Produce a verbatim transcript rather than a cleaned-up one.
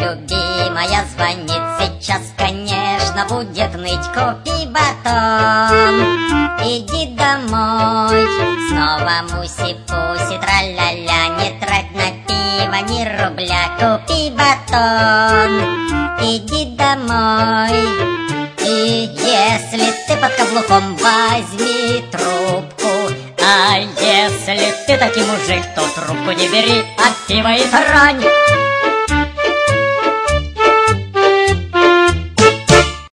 любимая звонит, сейчас, конечно, будет ныть. Купи батон, иди домой. Снова муси-пуси, тра-ля-ля, не трать на пиво ни рубля. Купи батон, иди домой. И если ты под каблуком, возьми трубку. А если ты таки мужик, то трубку не бери, а пиво и тарань.